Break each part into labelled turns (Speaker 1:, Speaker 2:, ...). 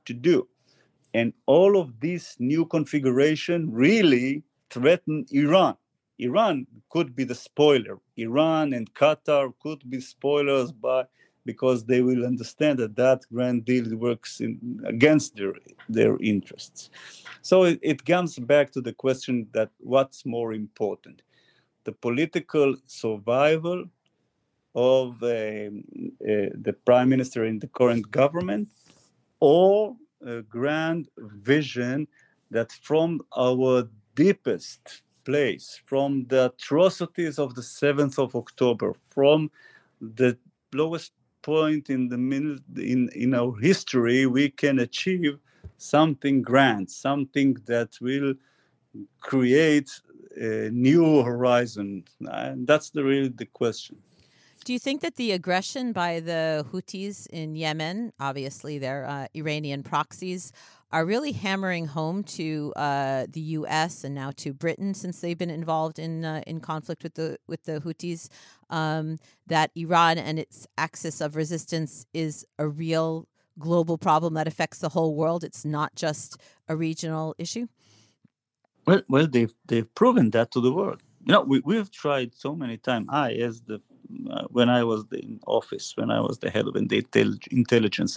Speaker 1: to do. And all of this new configuration really threaten Iran. Iran could be the spoiler. Iran and Qatar could be spoilers because they will understand that grand deal works against their interests. So it comes back to the question that what's more important, the political survival of the prime minister in the current government, or a grand vision that from our deepest place, from the atrocities of the 7th of October, from the lowest point in the middle in our history, we can achieve something grand, something that will create a new horizon. And that's really the question.
Speaker 2: Do you think that the aggression by the Houthis in Yemen, obviously they're Iranian proxies, are really hammering home to the U.S. and now to Britain, since they've been involved in conflict with the Houthis, that Iran and its axis of resistance is a real global problem that affects the whole world? It's not just a regional issue.
Speaker 1: Well, they've proven that to the world. We've tried so many times. When I was in office, when I was the head of intelligence,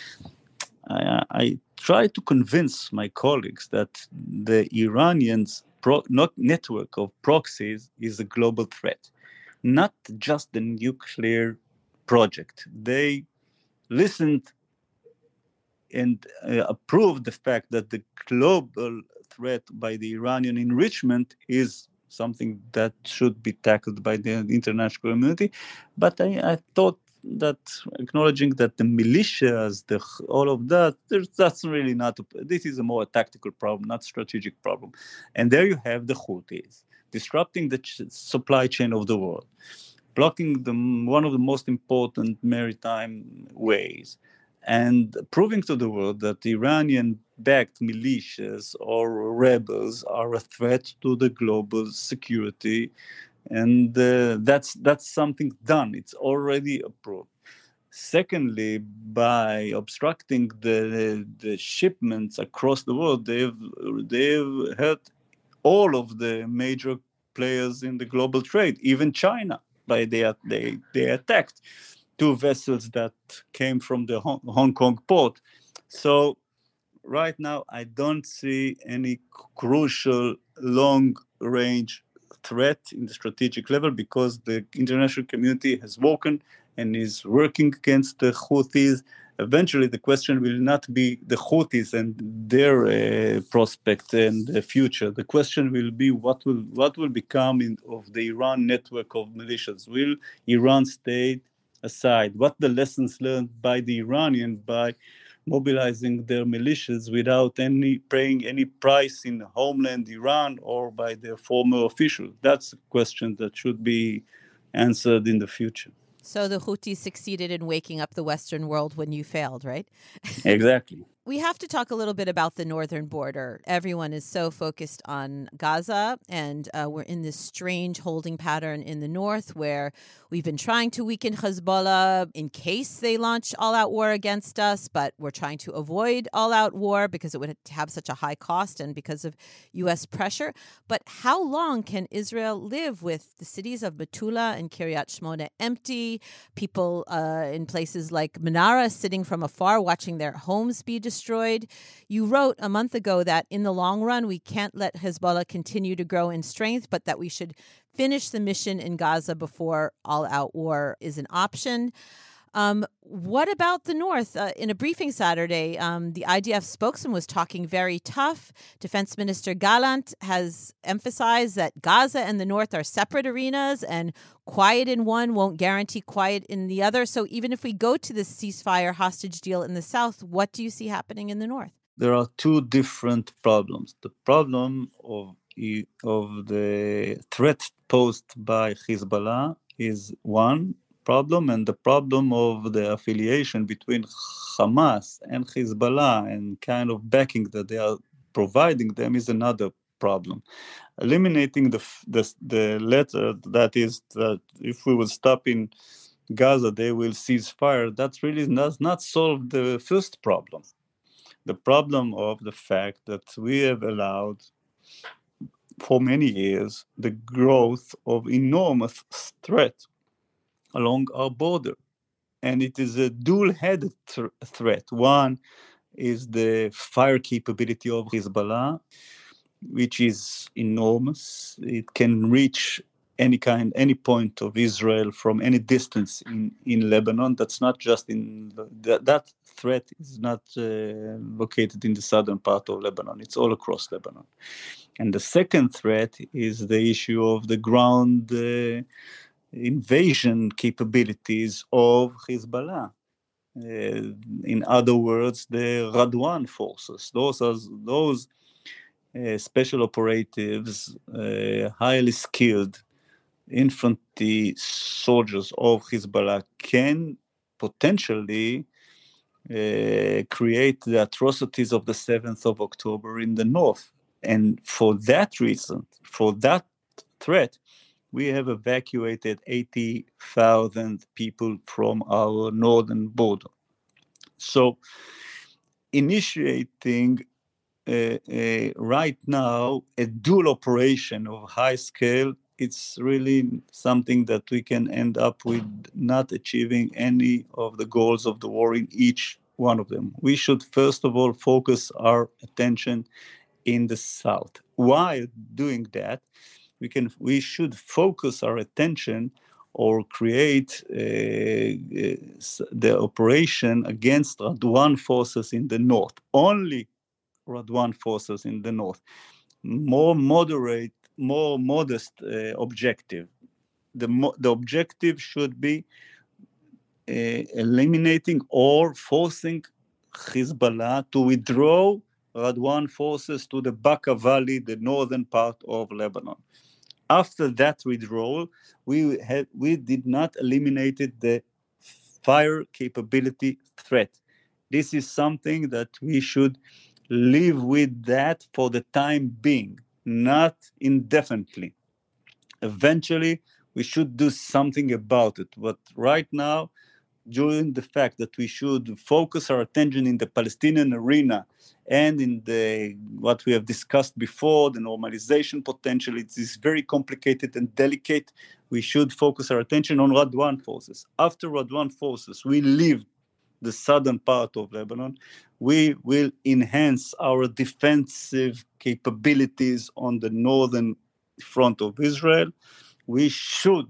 Speaker 1: I tried to convince my colleagues that the Iranians' network of proxies is a global threat, not just the nuclear project. They listened and approved the fact that the global threat by the Iranian enrichment is something that should be tackled by the international community. But I thought that acknowledging that the militias, all of that, that's really not. This is a more tactical problem, not strategic problem. And there you have the Houthis disrupting the supply chain of the world, blocking one of the most important maritime ways, and proving to the world that Iranian-backed militias or rebels are a threat to the global security, and that's something done. It's already approved. Secondly, by obstructing the shipments across the world, they've hurt all of the major players in the global trade, even China. They attacked 2 vessels that came from the Hong Kong port. So right now, I don't see any crucial long-range threat in the strategic level because the international community has woken and is working against the Houthis. Eventually, the question will not be the Houthis and their prospect and the future. The question will be what will become of the Iran network of militias. Will Iran stay aside? What the lessons learned by the Iranian by mobilizing their militias without paying any price in homeland Iran or by their former officials? That's a question that should be answered in the future.
Speaker 2: So the Houthis succeeded in waking up the Western world when you failed, right?
Speaker 1: Exactly.
Speaker 2: We have to talk a little bit about the northern border. Everyone is so focused on Gaza, and we're in this strange holding pattern in the north where we've been trying to weaken Hezbollah in case they launch all-out war against us, but we're trying to avoid all-out war because it would have such a high cost and because of U.S. pressure. But how long can Israel live with the cities of Metula and Kiryat Shmona empty, people in places like Menara sitting from afar watching their homes be destroyed? You wrote a month ago that in the long run, we can't let Hezbollah continue to grow in strength, but that we should finish the mission in Gaza before all-out war is an option. What about the north? In a briefing Saturday, the IDF spokesman was talking very tough. Defense Minister Gallant has emphasized that Gaza and the north are separate arenas, and quiet in one won't guarantee quiet in the other. So even if we go to the ceasefire hostage deal in the south, what do you see happening in the north?
Speaker 1: There are 2 different problems. The problem of the threat posed by Hezbollah is one problem, and the problem of the affiliation between Hamas and Hezbollah and kind of backing that they are providing them is another problem. Eliminating the letter, that is that if we will stop in Gaza, they will cease fire, that really does not solve the first problem. the problem of the fact that we have allowed for many years the growth of enormous threat along our border. And it is a dual-headed threat. One is the fire capability of Hezbollah, which is enormous. It can reach any point of Israel from any distance in Lebanon. That's not just that threat is not located in the southern part of Lebanon. It's all across Lebanon. And the second threat is the issue of the ground invasion capabilities of Hezbollah. In other words, the Radwan forces. Those special operatives, highly skilled infantry soldiers of Hezbollah can potentially create the atrocities of the 7th of October in the north. And for that reason, for that threat, we have evacuated 80,000 people from our northern border. So initiating right now a dual operation of high scale, it's really something that we can end up with not achieving any of the goals of the war in each one of them. We should first of all focus our attention in the south. While doing that, we should focus our attention or create the operation against Radwan forces in the north. Only Radwan forces in the north. More moderate, more modest objective. The objective should be eliminating or forcing Hezbollah to withdraw Radwan forces to the Bekaa Valley, the northern part of Lebanon. After that withdrawal, we did not eliminate the fire capability threat. This is something that we should live with that for the time being, not indefinitely. Eventually, we should do something about it. But right now, during the fact that we should focus our attention in the Palestinian arena and in what we have discussed before, the normalization potential, it is very complicated and delicate. We should focus our attention on Radwan forces. After Radwan forces, we leave the southern part of Lebanon. We will enhance our defensive capabilities on the northern front of Israel. We should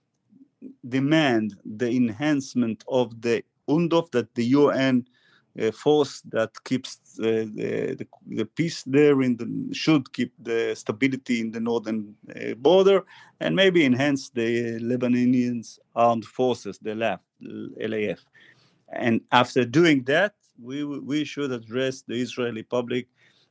Speaker 1: demand the enhancement of the UNDOF, that the UN force that keeps the peace there should keep the stability in the northern border, and maybe enhance the Lebanese armed forces, the LAF. And after doing that, we should address the Israeli public,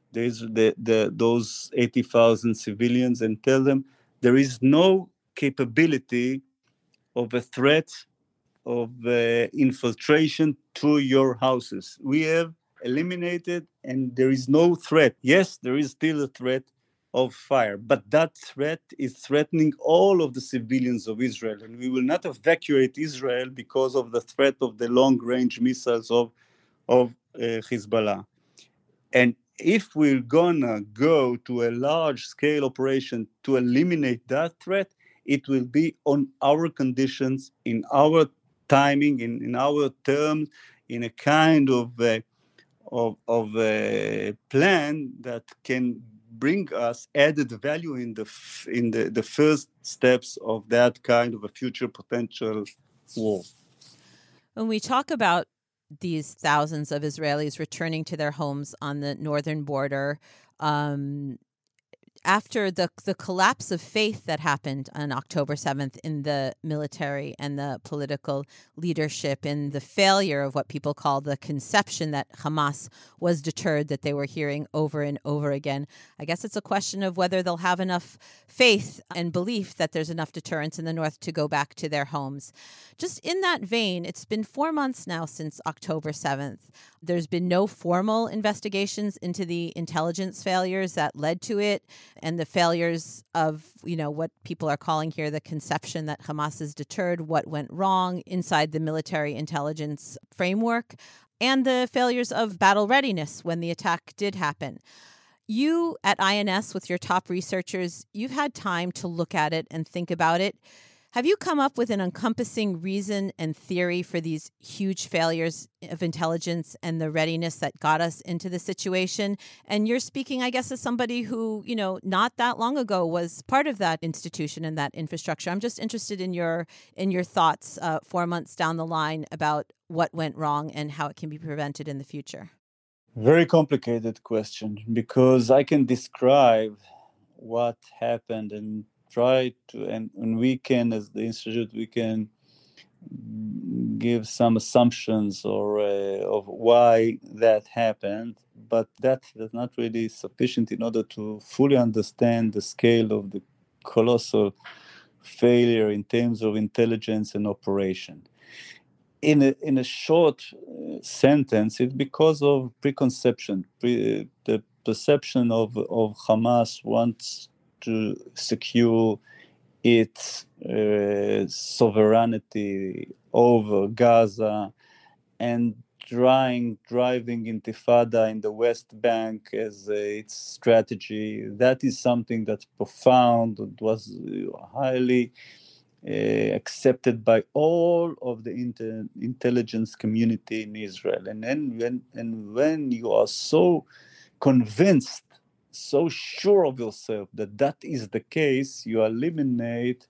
Speaker 1: those 80,000 civilians, and tell them there is no capability of a threat of infiltration to your houses. We have eliminated, and there is no threat. Yes, there is still a threat of fire, but that threat is threatening all of the civilians of Israel, and we will not evacuate Israel because of the threat of the long-range missiles of Hezbollah. And if we're gonna go to a large-scale operation to eliminate that threat, it will be on our conditions, in our timing, in our terms, in a kind of a plan that can bring us added value in the first steps of that kind of a future potential war.
Speaker 2: When we talk about these thousands of Israelis returning to their homes on the northern border, after the collapse of faith that happened on October 7th in the military and the political leadership, and the failure of what people call the conception that Hamas was deterred, that they were hearing over and over again, I guess it's a question of whether they'll have enough faith and belief that there's enough deterrence in the north to go back to their homes. Just in that vein, it's been 4 months now since October 7th. There's been no formal investigations into the intelligence failures that led to it, and the failures of, what people are calling here the conception that Hamas is deterred, what went wrong inside the military intelligence framework. and the failures of battle readiness when the attack did happen. You at INS with your top researchers, you've had time to look at it and think about it. Have you come up with an encompassing reason and theory for these huge failures of intelligence and the readiness that got us into this situation? And you're speaking, I guess, as somebody who, not that long ago was part of that institution and that infrastructure. I'm just interested in your thoughts 4 months down the line about what went wrong and how it can be prevented in the future.
Speaker 1: Very complicated question, because I can describe what happened and try to, and we can, as the institute, we can give some assumptions or of why that happened, but that is not really sufficient in order to fully understand the scale of the colossal failure in terms of intelligence and operation. In a short sentence, it's because of preconception. The perception of Hamas wants to secure its sovereignty over Gaza and driving intifada in the West Bank as its strategy. That is something that's profound. It was highly accepted by all of the intelligence community in Israel. And then when you are so convinced, so sure of yourself that that is the case, you eliminate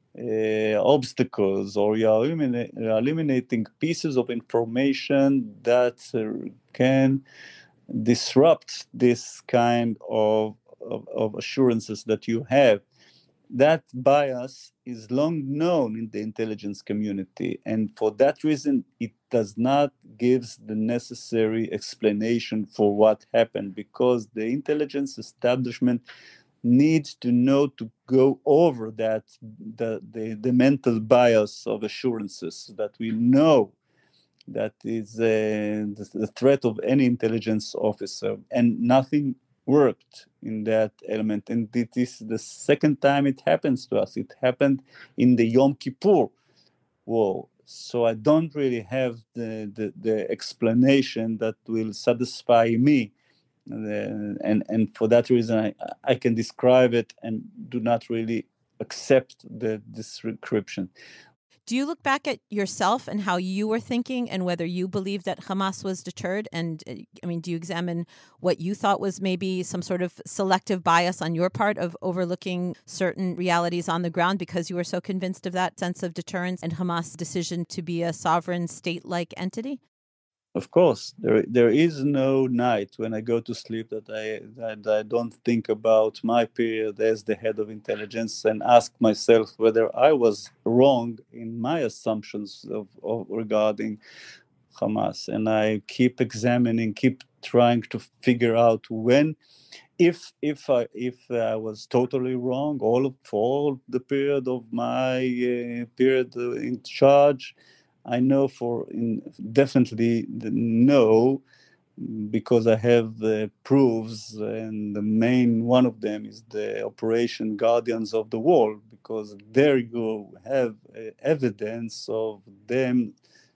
Speaker 1: obstacles, or you are eliminating pieces of information that can disrupt this kind of assurances that you have. That bias is long known in the intelligence community, and for that reason, it does not give the necessary explanation for what happened, because the intelligence establishment needs to know to go over that the mental bias of assurances that we know that is the threat of any intelligence officer, and nothing worked in that element. And it is the second time it happens to us. It happened in the Yom Kippur War. So I don't really have the explanation that will satisfy me. And for that reason, I can describe it and do not really accept this description.
Speaker 2: Do you look back at yourself and how you were thinking and whether you believe that Hamas was deterred? And do you examine what you thought was maybe some sort of selective bias on your part of overlooking certain realities on the ground because you were so convinced of that sense of deterrence and Hamas' decision to be a sovereign state-like entity?
Speaker 1: Of course, there is no night when I go to sleep that I don't think about my period as the head of intelligence and ask myself whether I was wrong in my assumptions of regarding Hamas. And I keep examining, keep trying to figure out when, if I was totally wrong, for all the period of my period in charge. I know definitely no, because I have the proofs, and the main one of them is the Operation Guardians of the Wall, because there you have evidence of them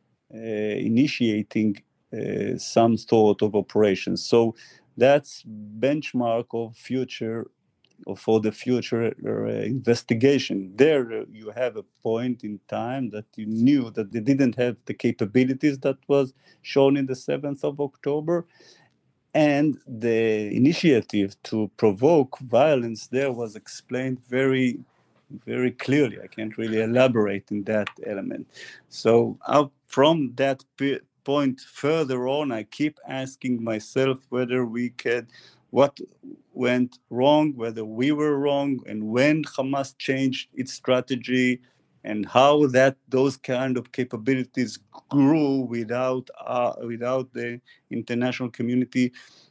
Speaker 1: initiating some sort of operation. So that's benchmark of future, or for the future investigation. There you have a point in time that you knew that they didn't have the capabilities that was shown in the 7th of October. And the initiative to provoke violence there was explained very, very clearly. I can't really elaborate in that element. So from that point further on, I keep asking myself whether what went wrong, whether we were wrong, and when Hamas changed its strategy, and how those kind of capabilities grew without the international community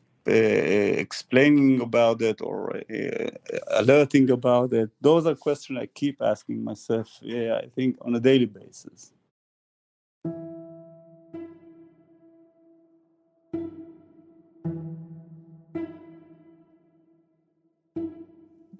Speaker 1: explaining about it or alerting about it. Those are questions I keep asking myself, I think, on a daily basis.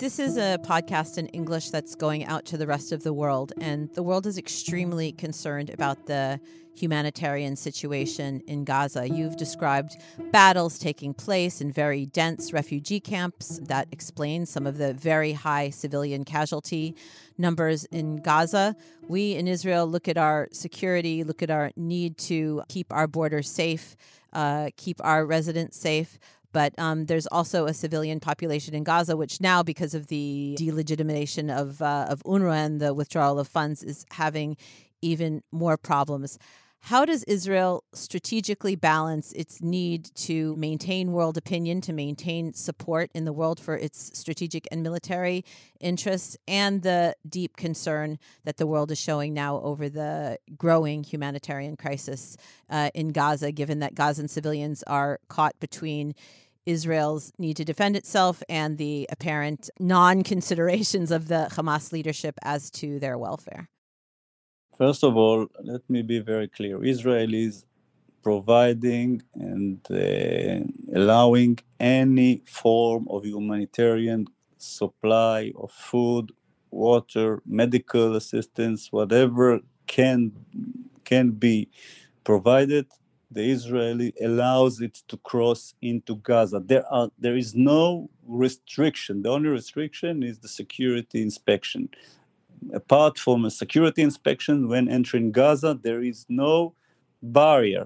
Speaker 2: This is a podcast in English that's going out to the rest of the world, and the world is extremely concerned about the humanitarian situation in Gaza. You've described battles taking place in very dense refugee camps. That explains some of the very high civilian casualty numbers in Gaza. We in Israel look at our security, look at our need to keep our borders safe, keep our residents safe. But there's also a civilian population in Gaza, which now, because of the delegitimation of UNRWA and the withdrawal of funds, is having even more problems. How does Israel strategically balance its need to maintain world opinion, to maintain support in the world for its strategic and military interests, and the deep concern that the world is showing now over the growing humanitarian crisis in Gaza, given that Gazan civilians are caught between Israel's need to defend itself and the apparent non-considerations of the Hamas leadership as to their welfare?
Speaker 1: First of all, let me be very clear. Israel is providing and allowing any form of humanitarian supply of food, water, medical assistance, whatever can be provided. The Israeli allows it to cross into Gaza. There is no restriction. The only restriction is the security inspection. Apart from a security inspection when entering Gaza, there is no barrier.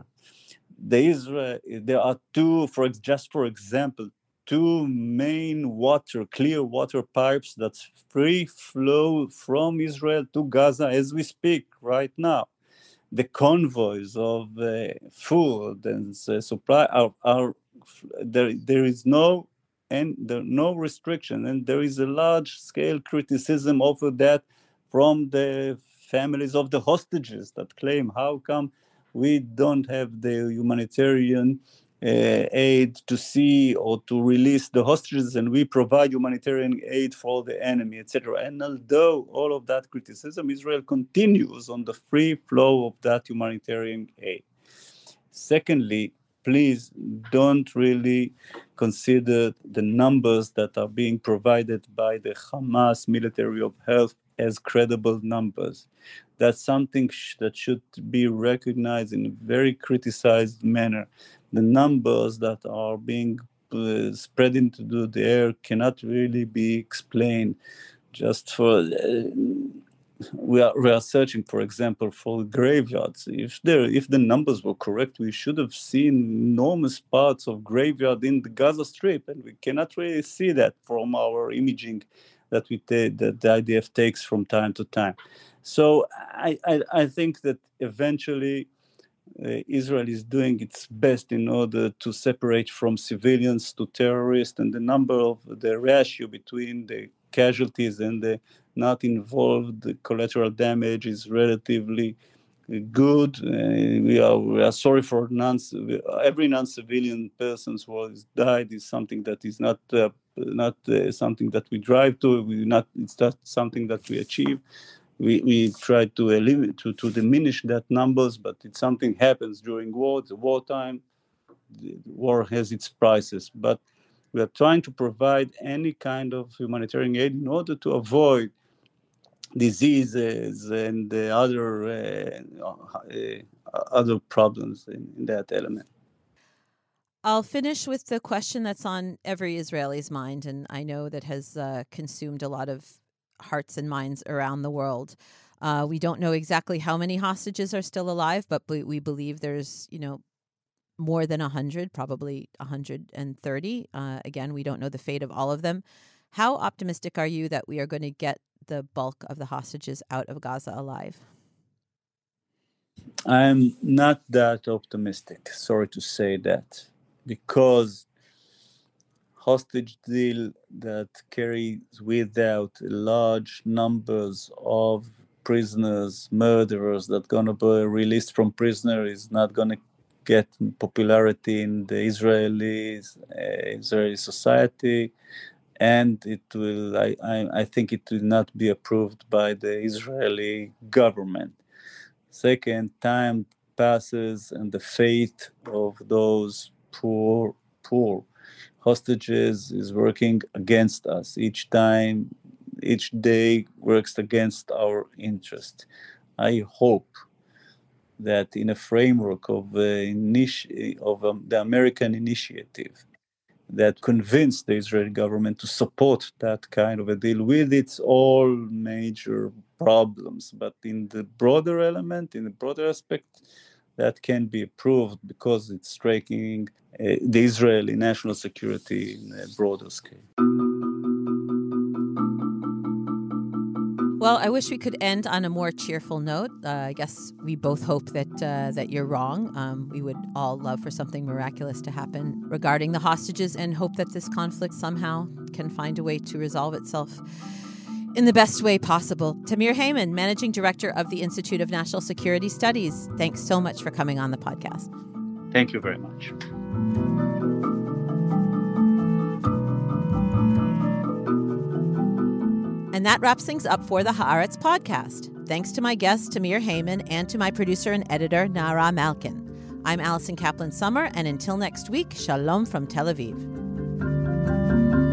Speaker 1: There are just for example, two main clear water pipes that free flow from Israel to Gaza as we speak right now. The convoys of food and supply are there is no restriction, and there is a large scale criticism over that from the families of the hostages that claim, how come we don't have the humanitarian aid to see or to release the hostages, and we provide humanitarian aid for the enemy, etc. And although all of that criticism, Israel continues on the free flow of that humanitarian aid. Secondly, please don't really consider the numbers that are being provided by the Hamas Military of Health as credible numbers. That's something that should be recognized in a very criticized manner. The numbers that are being spread into the air cannot really be explained. Just for we are searching, for example, for graveyards. If the numbers were correct, we should have seen enormous parts of graveyard in the Gaza Strip, and we cannot really see that from our imaging that the IDF takes from time to time. So I think that eventually Israel is doing its best in order to separate from civilians to terrorists, and the number of the ratio between the casualties and the not involved collateral damage is relatively good. We are sorry for every non-civilian person who has died is something that is not something that we drive to. It's not something that we achieve. We try to eliminate to diminish that numbers, but if something happens during wartime, the war has its prices. But we are trying to provide any kind of humanitarian aid in order to avoid diseases and other problems in that element.
Speaker 2: I'll finish with the question that's on every Israeli's mind, and I know that has consumed a lot of hearts and minds around the world. We don't know exactly how many hostages are still alive, but we believe there's, more than 100, probably 130. Again, we don't know the fate of all of them. How optimistic are you that we are going to get the bulk of the hostages out of Gaza alive?
Speaker 1: I'm not that optimistic, sorry to say that, because hostage deal that carries without large numbers of prisoners, murderers that going to be released from prisoner is not going to get popularity in the Israeli society, and it will. I think it will not be approved by the Israeli government. Second, time passes, and the fate of those poor hostages is working against us. Each time, each day works against our interest. I hope that in a framework of the American initiative that convinced the Israeli government to support that kind of a deal with its all major problems. But in the broader element, in the broader aspect, that can be approved because it's striking the Israeli national security in a broader scale.
Speaker 2: Well, I wish we could end on a more cheerful note. I guess we both hope that you're wrong. We would all love for something miraculous to happen regarding the hostages and hope that this conflict somehow can find a way to resolve itself in the best way possible. Tamir Heyman, Managing Director of the Institute of National Security Studies, thanks so much for coming on the podcast.
Speaker 1: Thank you very much.
Speaker 2: And that wraps things up for the Haaretz podcast. Thanks to my guest, Tamir Heyman, and to my producer and editor, Nara Malkin. I'm Alison Kaplan-Summer, and until next week, shalom from Tel Aviv.